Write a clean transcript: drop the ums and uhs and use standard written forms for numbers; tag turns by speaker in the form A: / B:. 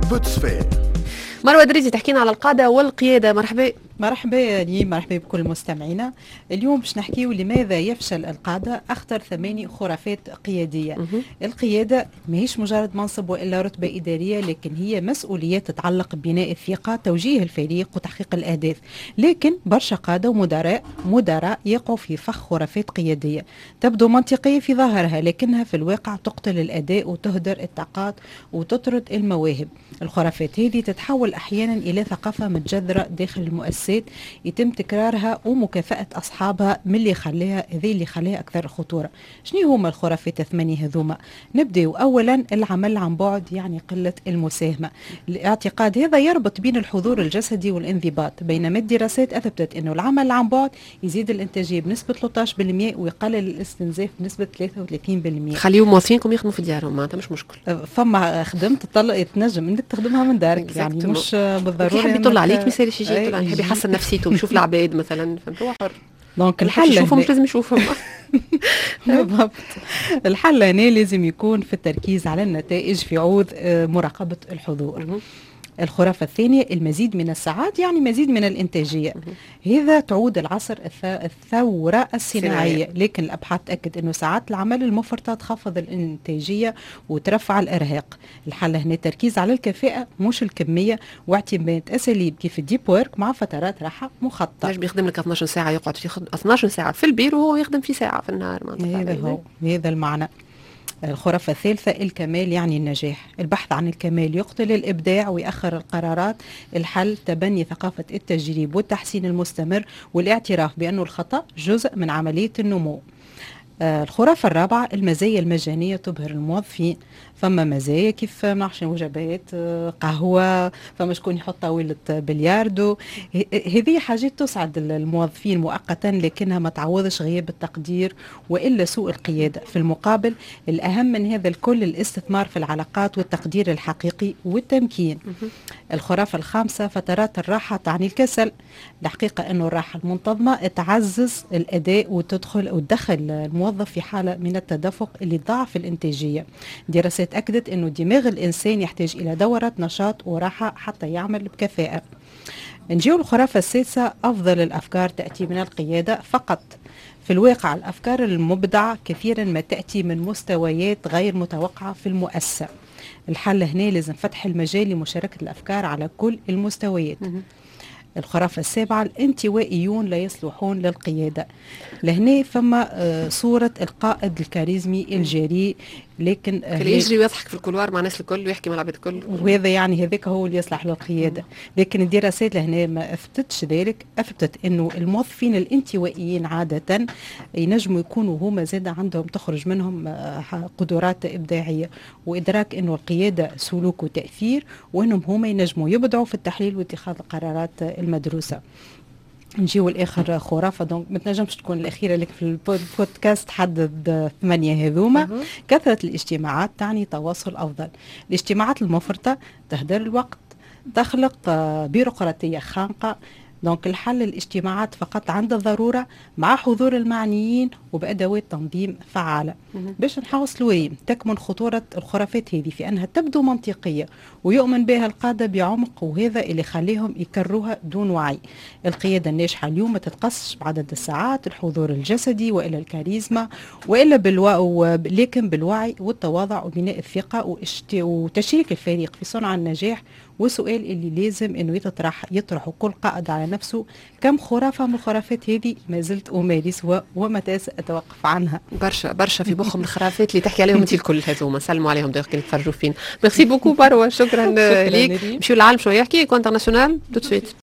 A: بوتسفير.
B: مروة دريدي تحكينا على القادة والقيادة. مرحبا.
C: مرحبا لي، مرحبا بكل مستمعينا. اليوم باش نحكيو لماذا يفشل القادة. اخطر 8 خرافات قيادية. القيادة ماهيش مجرد منصب والا رتبة إدارية، لكن هي مسؤوليات تتعلق ببناء الثقة، توجيه الفريق وتحقيق الأهداف. لكن برشا قادة ومدراء يقعوا في فخ خرافات قيادية تبدو منطقية في ظاهرها، لكنها في الواقع تقتل الأداء وتهدر الطاقات وتطرد المواهب. الخرافات هذه تتحول أحيانا إلى ثقافة متجذرة داخل المؤسسات يتم تكرارها ومكافأة أصحابها من اللي يخليها أكثر خطورة. شنو هما الخرافات 8 هذوما؟ نبدأ أولا العمل عن بعد، يعني قلة المساهمة. الاعتقاد هذا يربط بين الحضور الجسدي والانضباط، بينما الدراسات أثبتت أنه العمل عن بعد يزيد الإنتاجية بنسبة 13% ويقلل الاستنزاف بنسبة 33%.
B: خليهم موظفينكم يخدموا في ديارهم، معناتها مش مشكل.
C: فما خدمت تنجم انك تخدمها من دارك، يعني مش بالضرورة
B: يحب يطلع عليك، مثال يجي يطلع، يحب يحسن نفسيته ويشوف العباد مثلا، فهمت؟ هو حر.
C: دونك الحل
B: يشوفهم مش لازم يشوفهم.
C: بالضبط. الحل هنا لازم يكون في التركيز على النتائج في عوض مراقبة الحضور. الخرافة الثانية المزيد من الساعات، يعني مزيد من الإنتاجية. هذا تعود العصر الثورة الصناعية، لكن الأبحاث تأكد أنه ساعات العمل المفرطة تخفض الإنتاجية وترفع الإرهاق. الحل هنا التركيز على الكفاءة مش الكمية، واعتماد أساليب كيف الديب وورك مع فترات راحة مخططة.
B: ليش بيخدم لك 12 ساعة يقعد في 12 ساعة في البيرو وهو يخدم في ساعة في النهار؟
C: هذا المعنى. الخرافة الثالثة الكمال يعني النجاح. البحث عن الكمال يقتل الإبداع ويأخر القرارات. الحل تبني ثقافة التجريب والتحسين المستمر والاعتراف بأن الخطأ جزء من عملية النمو. الخرافة الرابعة المزايا المجانية تبهر الموظفين. فما مزايا كيف معرفش وجبات، قهوة، فما شكون يحط طاولة بلياردو. هذه حاجات تسعد الموظفين مؤقتا، لكنها ما تعوضش غياب التقدير وإلا سوء القيادة. في المقابل الأهم من هذا الكل الاستثمار في العلاقات والتقدير الحقيقي والتمكين. الخرافة الخامسة فترات الراحة تعني الكسل. الحقيقة أنه الراحة المنتظمة تعزز الأداء وتدخل الموظف في حالة من التدفق اللي ضعف الإنتاجية. دراسات أكدت أنه دماغ الإنسان يحتاج إلى دورة نشاط وراحة حتى يعمل بكفاءة. نجيو الخرافة السادسة أفضل الأفكار تأتي من القيادة فقط. في الواقع الأفكار المبدعة كثيرا ما تأتي من مستويات غير متوقعة في المؤسسة. الحل هنا لازم فتح المجال لمشاركة الأفكار على كل المستويات. الخرافة السابعة الانطوائيون لا يصلحون للقيادة. لهنا فما صورة القائد الكاريزمي الجريء، لكن
B: يجري ويضحك في الكولوار مع الناس الكل ويحكي مع العباد الكل،
C: وهذا يعني هذاك هو اللي يصلح للقيادة. لكن الدراسات لهنا ما أثبتتش ذلك. أثبتت أنه الموظفين الانطوائيين عادة ينجموا يكونوا هما زاد عندهم تخرج منهم قدرات إبداعية وإدراك أنه القيادة سلوك وتأثير، وأنهم هما ينجموا يبدعوا في التحليل واتخاذ القرارات المدروسة. نجيو الآخر خرافة، دونك ما تنجمش تكون الأخيرة لك في البودكاست حدد 8 هذوما. كثرة الاجتماعات تعني تواصل أفضل. الاجتماعات المفرطة تهدر الوقت، تخلق بيروقراطية خانقة. دونك الحل الاجتماعات فقط عند الضرورة مع حضور المعنيين وبأدوات تنظيم فعالة. باش نحاول تكمن خطورة الخرافات هذه في أنها تبدو منطقية ويؤمن بها القادة بعمق، وهذا اللي يخليهم يكروها دون وعي. القيادة الناجحة اليوم ما تتقصش بعدد الساعات، الحضور الجسدي وإلا الكاريزما وإلا لكن بالوعي والتواضع وبناء الثقة وتشريك الفريق في صنع النجاح. وسؤال اللي لازم انه يطرحه كل قائد على نفسه: كم خرافة من الخرافات هذه ما زلت أمارس ومتى سأتوقف عنها؟
B: برشا في مخهم الخرافات اللي تحكي عليهم انت الكل هذوما. سلموا عليهم دقيقة كي يتفرجوا فينا. ميرسي بوكو مروة، شكرا ليك. نمشيو للعالم شوية، يحكي انترناسيونال تو سويت.